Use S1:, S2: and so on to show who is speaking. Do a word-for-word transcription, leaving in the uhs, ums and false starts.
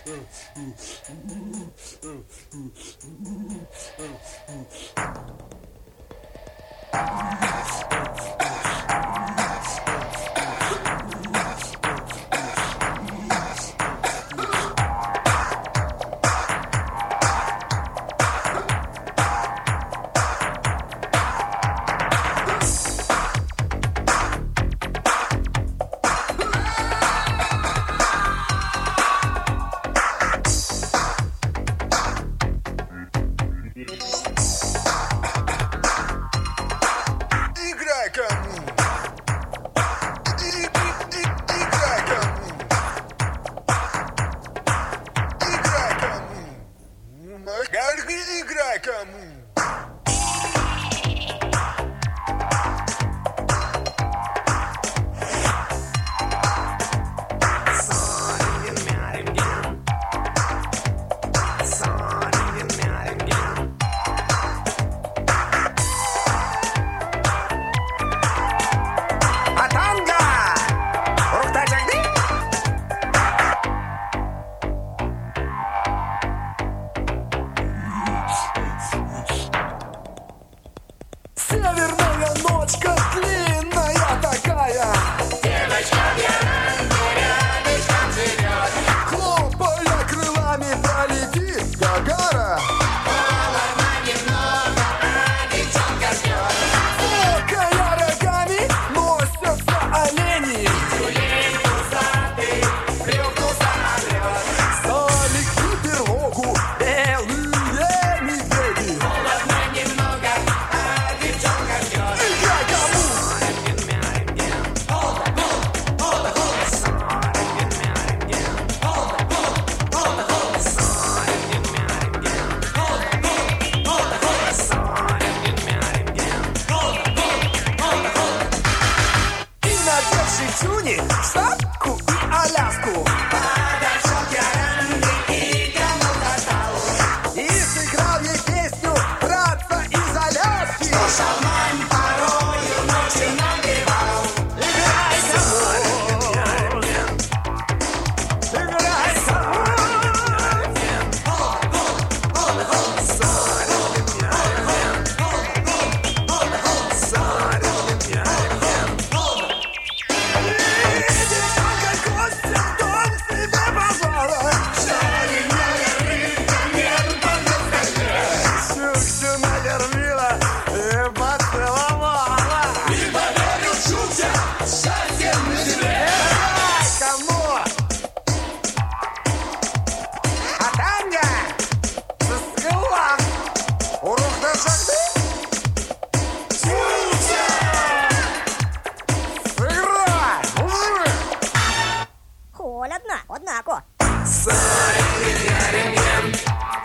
S1: Играй кому?
S2: Северная ночка длинная такая,
S3: девочка где рядышком живет,
S2: хлопая крылами пролетит Гагара.
S3: холодно немного, а девчонка ждет.
S2: Фокая рогами носятся олени,
S3: Тюлень пузатый плюхнулся на лед.
S2: залегли берлогу белые медведи.
S3: Холодно немного, а девчонка ждет.
S2: Играй кому? И надевший тюни, шапку и аляску,
S3: Подошел к Яранге и кому-то дал.
S2: и сыграл ей песню «Братца из Аляски».
S3: Шалман порою ночью набивал.
S2: Играй кому? Играй кому? Девчонка Костя в дом себе позвала. Чукчу навернила и поцеловала.
S3: И поверил Чукча, счастьем на земле.
S2: Играй кому? А Таня засыла. Урок на шахты? Чукча! Сыграй, мужик!
S4: Холодно, однако.
S2: Сарин,